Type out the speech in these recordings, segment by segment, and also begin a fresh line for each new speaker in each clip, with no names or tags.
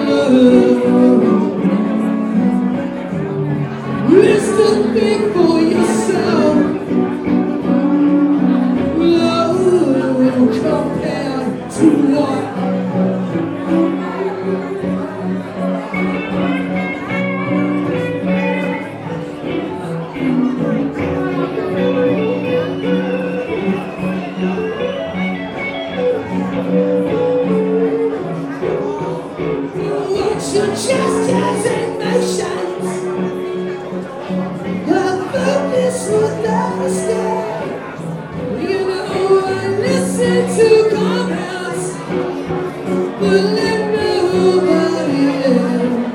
List to think for yourself. Love compared to what? What's your gestures and motions? Your focus without a stare. You know I listen to comments, but let nobody in.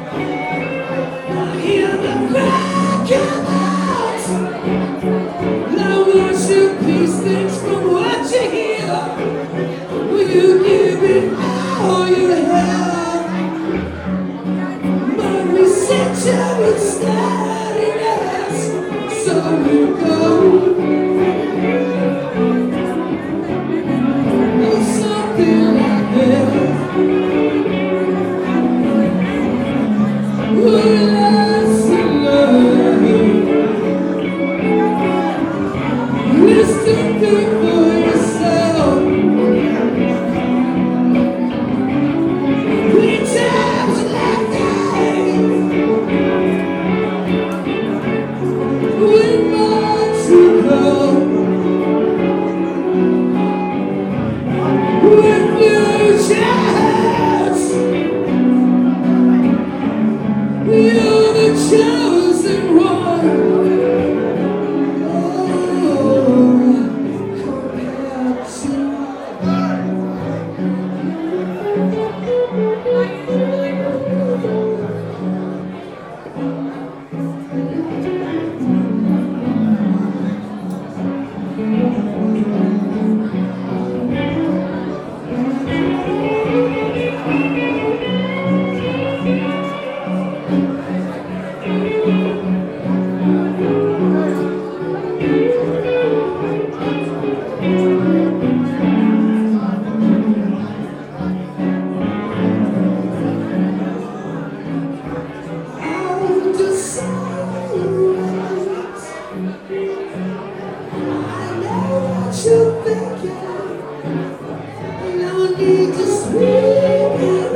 I hear the crowd come out. I want you piece things from what you hear. Will you give it all you have? But we sit here and staring at us, so we go. Oh, something like this. Will last love. List to think for yourself. Three times like that. With more to go. With new chance. You're the chosen one. You're thinking, no need to speak it.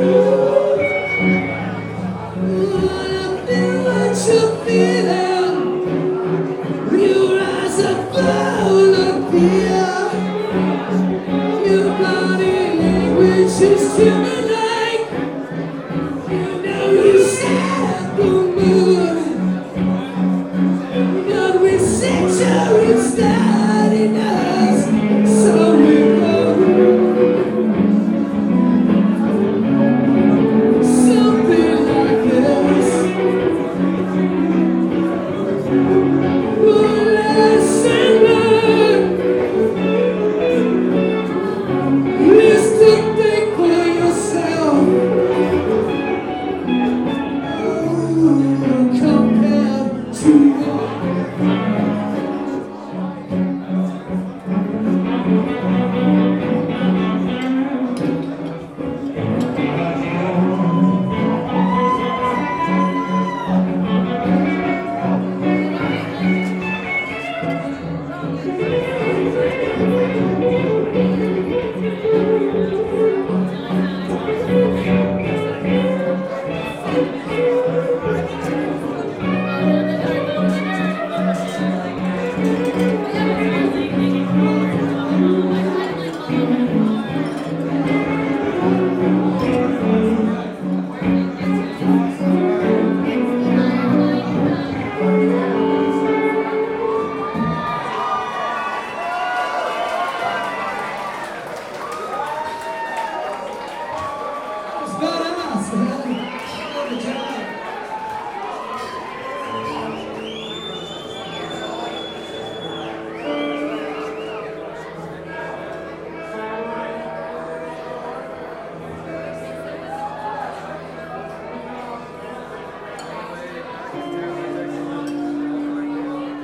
I feel what you're feeling. Your eyes are full of fear. Your body language is stimulating. You know you set the mood. But we sit here and studying us, so we go. Something like this. We'll listen, learn. List to think for yourself. Oh, compared to what?